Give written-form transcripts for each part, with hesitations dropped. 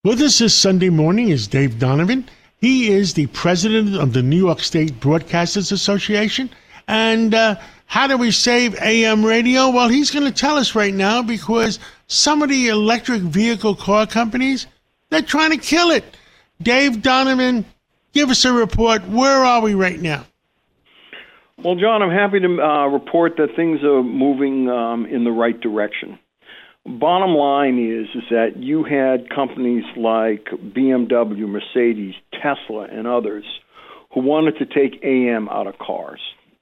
With us this Sunday morning is Dave Donovan. He is the president of the New York State Broadcasters Association. And how do we save AM radio? Well, he's going to tell us right now, because some of the electric vehicle car companies, they're trying to kill it. Dave Donovan, give us a report. Where are we right now? Well, John, I'm happy to report that things are moving in the right direction. Bottom line is that you had companies like BMW, Mercedes, Tesla, and others who wanted to take AM out of cars,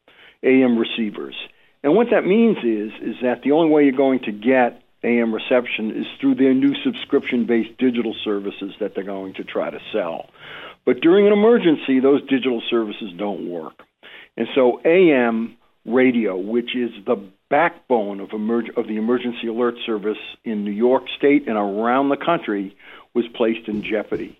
AM receivers. And what that means is that the only way you're going to get AM reception is through their new subscription-based digital services that they're going to try to sell. But during an emergency, those digital services don't work. And so AM radio, which is the backbone of the emergency alert service in New York State and around the country, was placed in jeopardy.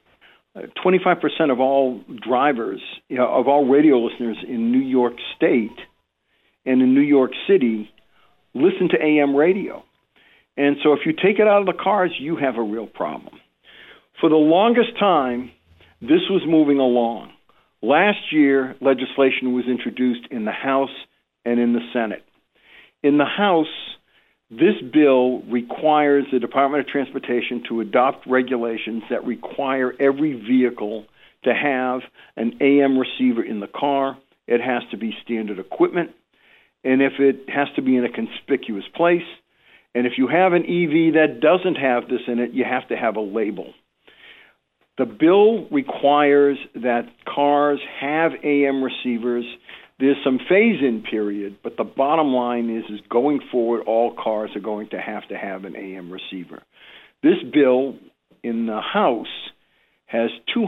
25% of all drivers, of all radio listeners in New York State and in New York City, listen to AM radio. And so if you take it out of the cars, you have a real problem. For the longest time, this was moving along. Last year, legislation was introduced in the House and in the Senate. In the House, this bill requires the Department of Transportation to adopt regulations that require every vehicle to have an AM receiver in the car. It has to be standard equipment, and if it has to be in a conspicuous place, and if you have an EV that doesn't have this in it, you have to have a label. The bill requires that cars have AM receivers. There's some phase-in period, but the bottom line is going forward, all cars are going to have an AM receiver. This bill in the House has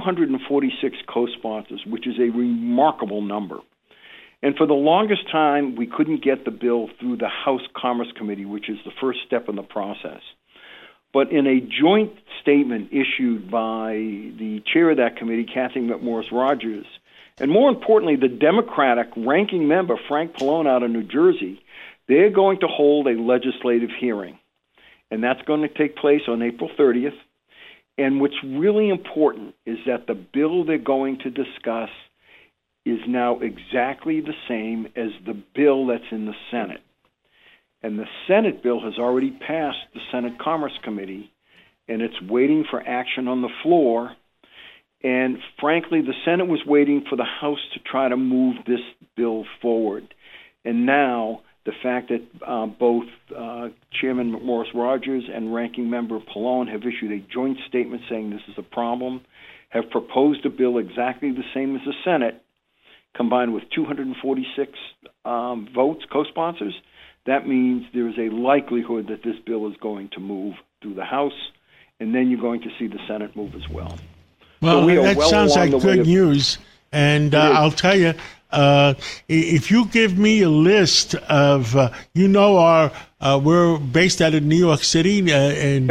246 co-sponsors, which is a remarkable number. And for the longest time, we couldn't get the bill through the House Commerce Committee, which is the first step in the process. But in a joint statement issued by the chair of that committee, Cathy McMorris Rodgers, and more importantly, the Democratic ranking member, Frank Pallone out of New Jersey, they're going to hold a legislative hearing. And that's going to take place on April 30th. And what's really important is that the bill they're going to discuss is now exactly the same as the bill that's in the Senate. And the Senate bill has already passed the Senate Commerce Committee, and it's waiting for action on the floor. And frankly, the Senate was waiting for the House to try to move this bill forward. And now the fact that both Chairman McMorris Rodgers and Ranking Member Pallone have issued a joint statement saying this is a problem, have proposed a bill exactly the same as the Senate, combined with 246 votes, co-sponsors, that means there is a likelihood that this bill is going to move through the House, and then you're going to see the Senate move as well. Well, that sounds like good news. And I'll tell you, if you give me a list of, we're based out of New York City, and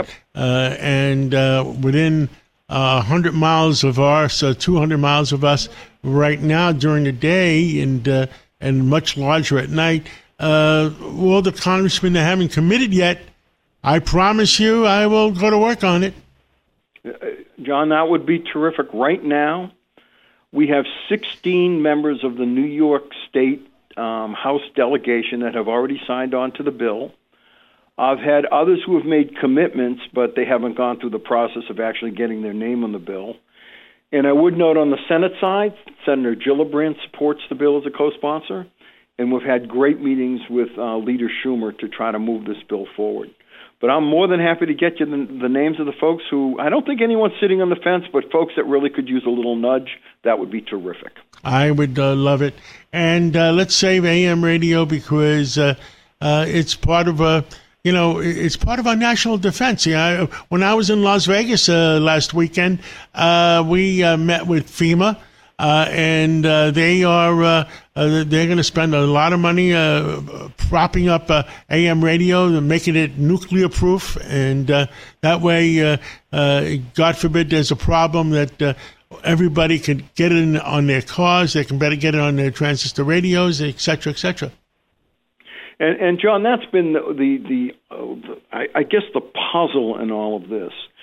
within 100 miles of us, 200 miles of us right now during the day, and much larger at night. All the congressmen that haven't committed yet, I promise you I will go to work on it. John, that would be terrific. Right now, we have 16 members of the New York State House delegation that have already signed on to the bill. I've had others who have made commitments, but they haven't gone through the process of actually getting their name on the bill. And I would note on the Senate side, Senator Gillibrand supports the bill as a co-sponsor, and we've had great meetings with Leader Schumer to try to move this bill forward. But I'm more than happy to get you the names of the folks who, I don't think anyone's sitting on the fence, but folks that really could use a little nudge. That would be terrific. I would love it. And let's save AM radio, because it's part of it's part of our national defense. When I was in Las Vegas last weekend, we met with FEMA. And they're going to spend a lot of money propping up AM radio and making it nuclear proof, and that way, God forbid, there's a problem that everybody can get it on their cars. They can better get it on their transistor radios, et cetera, et cetera. And John, that's been I guess the puzzle in all of this.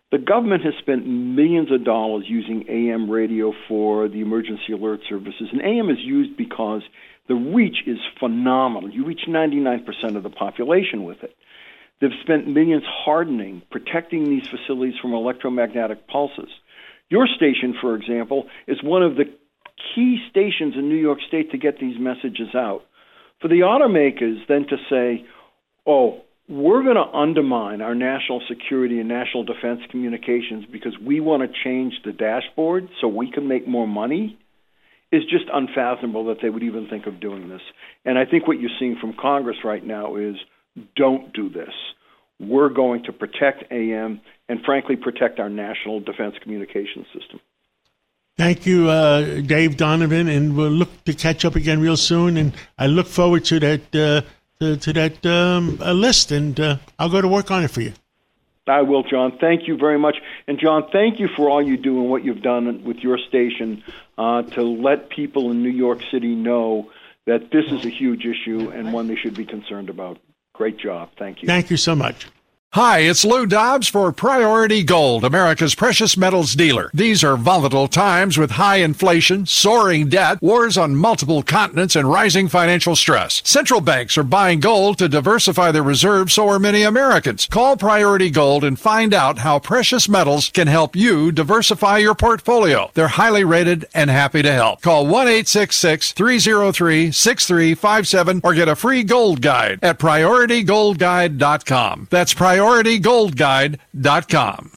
The government has spent millions of dollars using AM radio for the emergency alert services, and AM is used because the reach is phenomenal. You reach 99% of the population with it. They've spent millions hardening, protecting these facilities from electromagnetic pulses. Your station, for example, is one of the key stations in New York State to get these messages out. For the automakers then to say, oh, we're going to undermine our national security and national defense communications because we want to change the dashboard so we can make more money, is just unfathomable that they would even think of doing this. And I think what you're seeing from Congress right now is, don't do this. We're going to protect AM and, frankly, protect our national defense communications system. Thank you, Dave Donovan, and we'll look to catch up again real soon. And I look forward to that list, and I'll go to work on it for you. I will, John. Thank you very much. And, John, thank you for all you do and what you've done with your station to let people in New York City know that this is a huge issue and one they should be concerned about. Great job. Thank you. Thank you so much. Hi, it's Lou Dobbs for Priority Gold, America's precious metals dealer. These are volatile times with high inflation, soaring debt, wars on multiple continents, and rising financial stress. Central banks are buying gold to diversify their reserves, so are many Americans. Call Priority Gold and find out how precious metals can help you diversify your portfolio. They're highly rated and happy to help. Call 1-866-303-6357 or get a free gold guide at PriorityGoldGuide.com. That's PriorityGoldGuide.com.